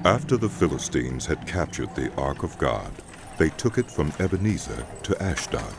After the Philistines had captured the Ark of God, they took it from Ebenezer to Ashdod.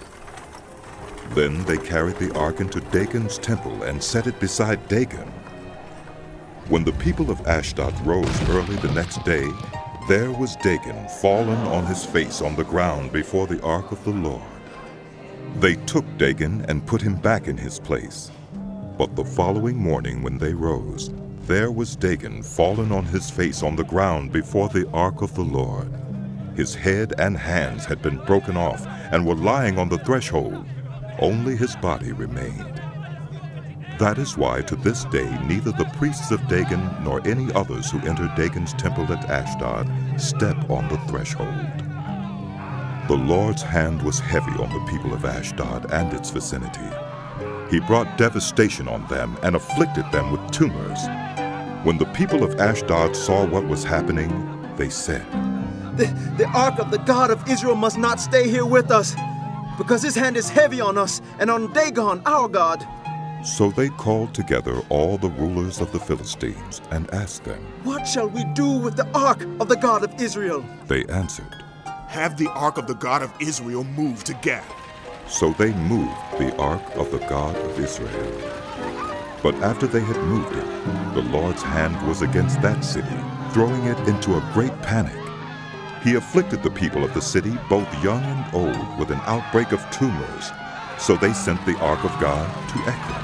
Then they carried the ark into Dagon's temple and set it beside Dagon. When the people of Ashdod rose early the next day, there was Dagon fallen on his face on the ground before the ark of the Lord. They took Dagon and put him back in his place. But the following morning when they rose, there was Dagon fallen on his face on the ground before the ark of the Lord. His head and hands had been broken off and were lying on the threshold. Only his body remained. That is why to this day neither the priests of Dagon nor any others who enter Dagon's temple at Ashdod step on the threshold. The Lord's hand was heavy on the people of Ashdod and its vicinity. He brought devastation on them and afflicted them with tumors. When the people of Ashdod saw what was happening, they said, The ark of the God of Israel must not stay here with us, because his hand is heavy on us and on Dagon, our God. So they called together all the rulers of the Philistines and asked them, What shall we do with the ark of the God of Israel? They answered, Have the ark of the God of Israel moved to Gath. So they moved the ark of the God of Israel. But after they had moved it, the Lord's hand was against that city, throwing it into a great panic. He afflicted the people of the city, both young and old, with an outbreak of tumors. So they sent the ark of God to Ekron.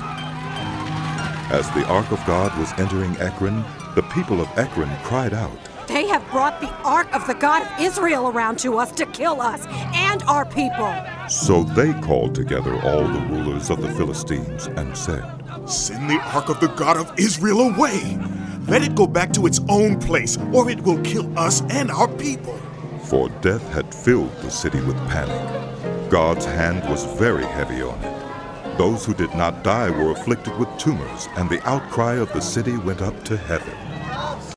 As the ark of God was entering Ekron, the people of Ekron cried out, They have brought the ark of the God of Israel around to us to kill us and our people. So they called together all the rulers of the Philistines and said, Send the ark of the God of Israel away. Let it go back to its own place, or it will kill us and our people. For death had filled the city with panic. God's hand was very heavy on it. Those who did not die were afflicted with tumors, and the outcry of the city went up to heaven.